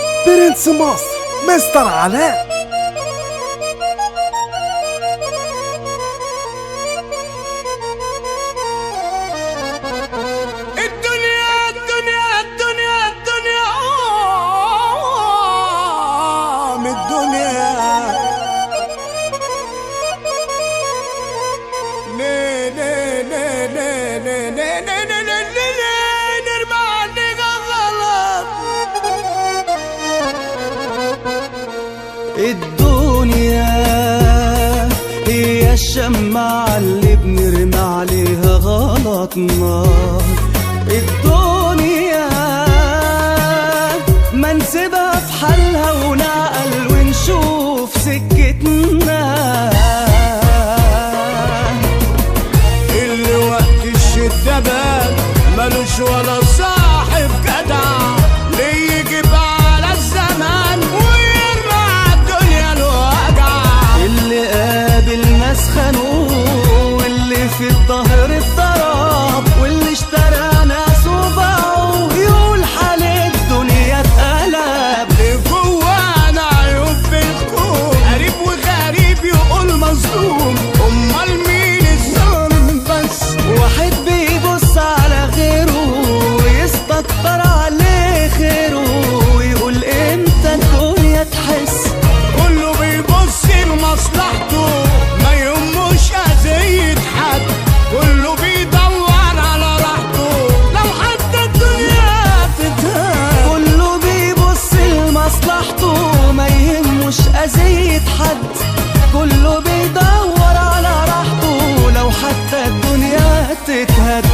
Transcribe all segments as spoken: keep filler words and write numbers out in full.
برنس مصر مستر علاء. الدنيا هي الشماعة اللي بنرمي عليها غلطنا. الدنيا ما نسيبها في حالها ونعقل ونشوف سكتنا. اللي وقت الشدة بان ملوش ولا صاحب جدع، ليه يجيب على الزمان ويرمى الدنيا الوجع. اللي قابل ناس خانوه، واللي في الظهر الضرب، واللي اشترى ناس وباعوه، يقول حال الدنيا اتقلب. اللي جوانا عيوب في الكون، قريب وغريب يقول مظلوم، امال مين الظالم؟ بس واحد بيبص على غيره ويستكتر عليه خيره، ويقول امتى الدنيا تحس. كله بيبص لمصلحته ما يهموش اذية حد، كله بيدور على راحته لو حتى الدنيا تتهان. كله بيبص لمصلحته ما يهموش اذية حد، كله بيدور على راحته لو حتى الدنيا تتهد.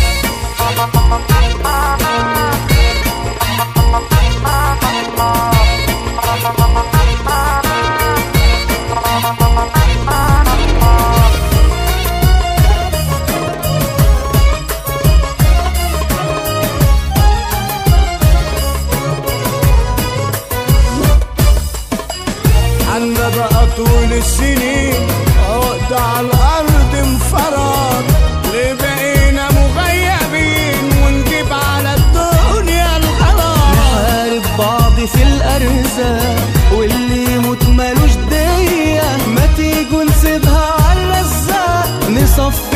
عنا بقى طول السنين عقد على الارض انفرد، ليه بقينا مغيبين ونجيب على الدنيا الغلط. نحارب بعض في الارزاق واللي يموت مالوش دية، ما تيجوا نسيبها على الرزاق، نصفي